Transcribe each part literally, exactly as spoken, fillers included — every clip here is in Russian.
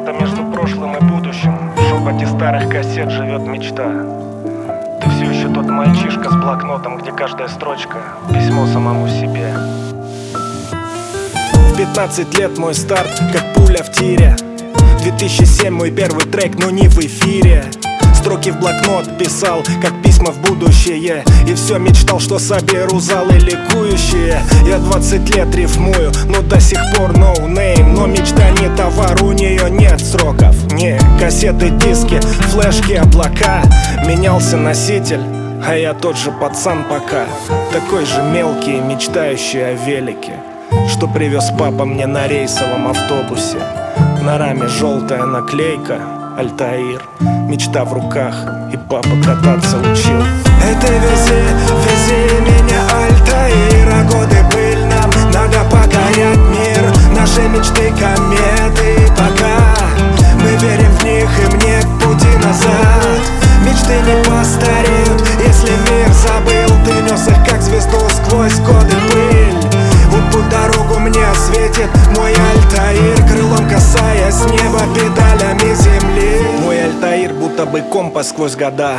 где-то между прошлым и будущим, в шепоте старых кассет живет мечта. Ты все еще тот мальчишка с блокнотом, где каждая строчка — письмо самому себе. В пятнадцать лет мой старт, как пуля в тире. две тысячи семь мой первый трек, но не в эфире. Строки в блокнот писал, как письма в будущее. И все мечтал, что соберу залы ликующие. Я двадцать лет рифмую, но до сих пор no name. Но мечта не товар, у нее нет сроков. Не, кассеты, диски, флешки, облака. Менялся носитель, а я тот же пацан пока. Такой же мелкий, мечтающий о велике, что привез папа мне на рейсовом автобусе. На раме желтая наклейка «Альтаир». Мечта в руках, и папа кататься учил. Это вези, вези меня, Альтаир. А годы быль, нам надо покорять мир. Наши мечты кометы, пока мы верим в них, им нет пути назад. Мечты не постареют, если мир забыл. Ты нес их как звезду сквозь годы пыль. Путь дорогу мне осветит мой Альтаир, крылом касаясь неба, педалями земли. Мой Альтаир будто бы компас сквозь года.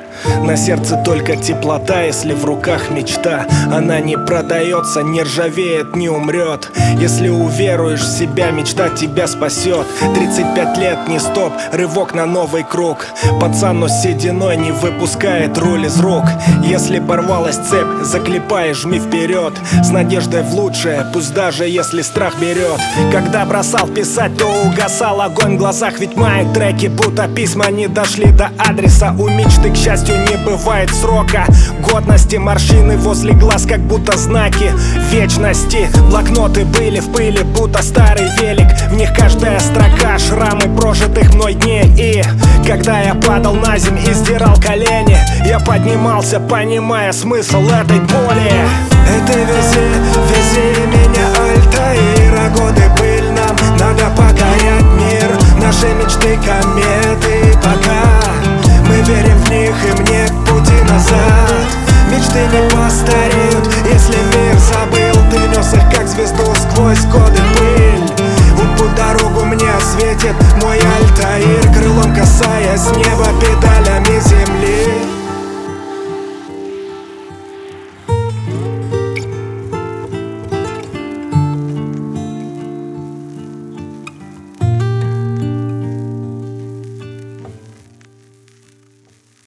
На сердце только теплота, если в руках мечта. Она не продается, не ржавеет, не умрет. Если уверуешь в себя, мечта тебя спасет. Тридцать пять лет, не стоп, рывок на новый круг. Пацан, но сединой не выпускает руль из рук. Если порвалась цепь, заклепай, жми вперед. С надеждой в лучшее, пусть даже если страх берет. Когда бросал писать, то угасал огонь в глазах. Ведь мои треки, будто письма, не дошли до адреса. У мечты, к счастью, не бывает срока годности. Морщины возле глаз, как будто знаки вечности. Блокноты были в пыли, будто старый велик. В них каждая строка — шрамы прожитых мной дней. И когда я падал на земь и сдирал колени, я поднимался, понимая смысл этой боли. Это вези, вези меня, Альтаир. А годы быль, нам надо покорять мир. Наши мечты кометы, пока мы верим в них, им нет пути назад. Мечты не постареют, если мир забыл. Ты нес их как звезду сквозь годы пыль. Путь дорогу мне осветит мой Альтаир, крылом касаясь неба, педалями земли.